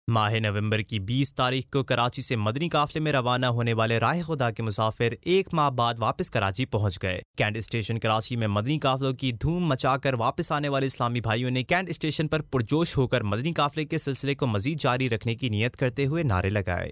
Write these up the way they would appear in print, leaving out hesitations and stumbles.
माह नवंबर की 20 तारीख को कराची से मदनी काफले में रवाना होने वाले राह खुदा के मुसाफिर एक माह बाद वापस कराची पहुंच गए। कैंट स्टेशन कराची में मदनी काफलों की धूम मचाकर वापस आने वाले इस्लामी भाइयों ने कैंट स्टेशन पर पुरजोश होकर मदनी काफले के सिलसिले को मजीद जारी रखने की नीयत करते हुए नारे लगाए।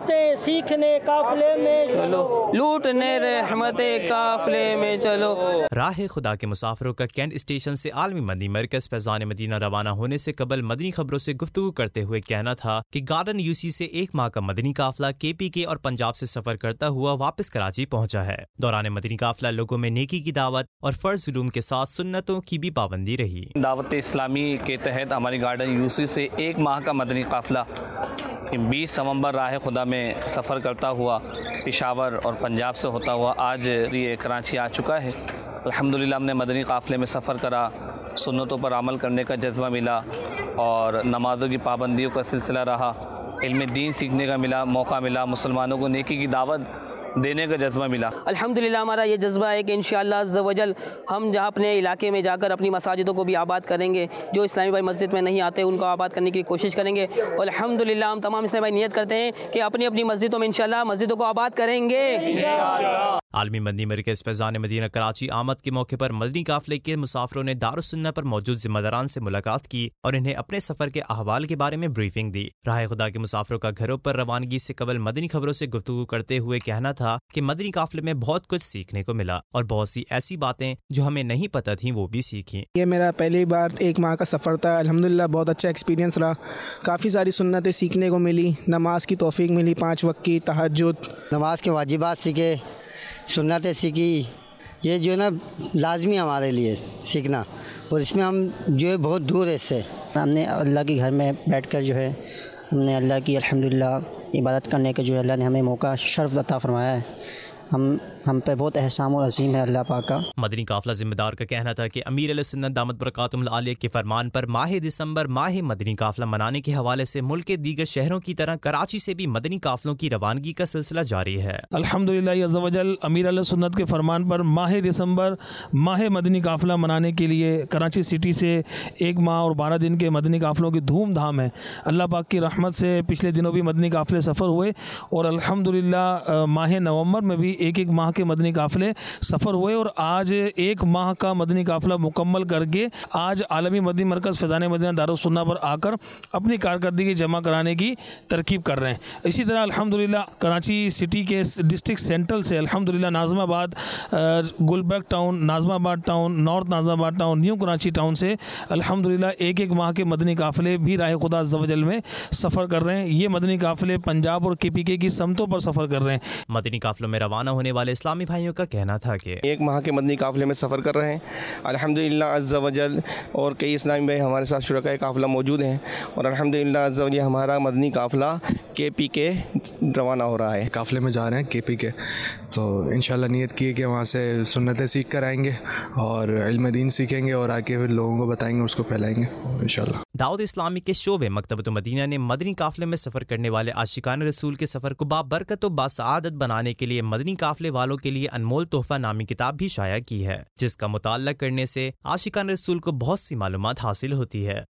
सीखने काफले में चलो, लूटने रहमते काफले में चलो। राह खुदा के मुसाफिरों का कैंट स्टेशन से आलमी मदनी मरकज फैजान मदीना रवाना होने से कबल मदनी खबरों से गुफ्तगू करते हुए कहना था कि गार्डन यूसी से एक माह का मदनी काफला केपीके और पंजाब से सफर करता हुआ वापस कराची पहुंचा है। दौरान मदनी काफला लोगों में नेकी की दावत और फर्ज उलूम के साथ सुन्नतों की भी पाबंदी रही। दावत इस्लामी के तहत हमारी गार्डन यूसी से एक माह का मदनी काफला 20 नवंबर राह खुदा में सफ़र करता हुआ पेशावर और पंजाब से होता हुआ आज ये कराची आ चुका है। अल्हम्दुलिल्लाह हमने मदनी काफ़िले में सफ़र करा, सुन्नतों पर अमल करने का जज्बा मिला और नमाज़ों की पाबंदियों का सिलसिला रहा, इल्म दीन सीखने का मौका मिला, मुसलमानों को नेकी की दावत देने का जज्बा मिला। अल्हम्दुलिल्लाह हमारा ये जज्बा है कि इंशाअल्लाह अज़्ज़ व जल हम जहाँ अपने इलाके में जाकर अपनी मसाजिदों को भी आबाद करेंगे, जो इस्लामी भाई मस्जिद में नहीं आते उनको आबाद करने की कोशिश करेंगे। और अल्हम्दुलिल्लाह हम तमाम इस्लामी भाई नियत करते हैं कि अपनी अपनी मस्जिदों में इंशाअल्लाह मस्जिदों को आबाद करेंगे। आलमी मदनी मरकज़ फैज़ान मदीना कराची आमद के मौके पर मदनी काफले के मुसाफिरों ने दारुस्सुन्नह पर मौजूद जिम्मेदारान से मुलाकात की और इन्हें अपने सफर के अहवाल के बारे में ब्रीफिंग दी। राह खुदा के मुसाफिरों का घरों पर रवानगी से कबल मदनी खबरों से गुफ्तगू करते हुए कहना था कि मदनी काफले में बहुत कुछ सीखने को मिला और बहुत सी ऐसी बातें जो हमें नहीं पता थी वो भी सीखी। ये मेरा पहली बार एक माह का सफ़र था। अल्हम्दुलिल्लाह बहुत अच्छा एक्सपीरियंस रहा। काफ़ी सारी सुन्नतें सीखने को मिली, नमाज की तौफीक मिली, 5 वक्त की तहज्जुद, नमाज के वाजिबात सीखे, सुन्नतें सीखी। ये जो है ना लाजमी हमारे लिए सीखना, और इसमें हम जो है बहुत दूर है इससे। हमने अल्लाह के घर में बैठकर जो है हमने अल्लाह की अल्हम्दुलिल्लाह इबादत करने का जो है अल्लाह ने हमें मौका शर्फ अता फरमाया है। हम पे बहुत एहसान और अज़ीम है अल्लाह पाक का। मदनी काफला जिम्मेदार का कहना था कि अमीर अहले-सुन्नत दामत बरकातुहुल आलिया के फरमान पर माह दिसंबर माह मदनी काफला मनाने के हवाले से मुल्क के दीगर शहरों की तरह कराची से भी मदनी काफलों की रवानगी का सिलसिला जारी है। अल्हम्दुलिल्लाह अज़्ज़ व जल अमीर अहले-सुन्नत के फरमान पर माह दिसंबर माह मदनी काफला मनाने के लिए कराची सिटी से 1 माह और 12 दिन के मदनी काफलों की धूमधाम है। अल्लाह पाक की रहमत से पिछले दिनों भी मदनी काफले सफ़र हुए और अल्हम्दुलिल्लाह माह नवंबर में भी एक माह के मदनी काफले सफ़र हुए और आज 1 माह का मदनी काफला मुकम्मल करके आज आलमी मदनी मरकज़ फैज़ान मदीना दारुस्सुन्नह पर आकर अपनी कारकर्दगी जमा कराने की तरकीब कर रहे हैं। इसी तरह अल्हम्दुलिल्लाह कराची सिटी के डिस्ट्रिक्ट सेंट्रल से अल्हम्दुलिल्लाह Nazimabad, Gulberg town, Nazimabad town, north Nazimabad town, new Karachi town से अल्हम्दुलिल्लाह 1 माह के मदनी काफले भी राह खुदा अज़्ज़ व जल में सफ़र कर रहे हैं। ये मदनी काफले पंजाब और केपीके की समतों पर सफ़र कर रहे हैं। मदनी काफलों में रवाना होने वाले इस्लामी भाइयों का कहना था कि 1 माह के मदनी काफ़िले में सफ़र कर रहे हैं अल्हम्दुलिल्लाह अज़्ज़ व जल, और कई इस्लामी भाई हमारे साथ शुरकाए काफ़िला मौजूद हैं और अल्हम्दुलिल्लाह अज़्ज़ व जल हमारा मदनी काफ़िला केपीके रवाना हो रहा है। काफ़िले में जा रहे हैं केपीके, तो इंशाल्लाह नियत की है कि वहाँ से सुन्नतें सीख कर आएंगे और इल्म दीन सीखेंगे और आके फिर लोगों को बताएंगे, उसको फैलाएंगे इंशाल्लाह। दाऊद इस्लामी के शोबे मकतबत मदीना ने मदनी काफले में सफ़र करने वाले आशिकान रसूल के सफ़र को बाबरकत और बासआदत बनाने के लिए मदनी काफले वालों के लिए अनमोल तोहफा नामी किताब भी शाया की है, जिसका मुताल्ला करने से आशिकान रसूल को बहुत सी मालूमात हासिल होती है।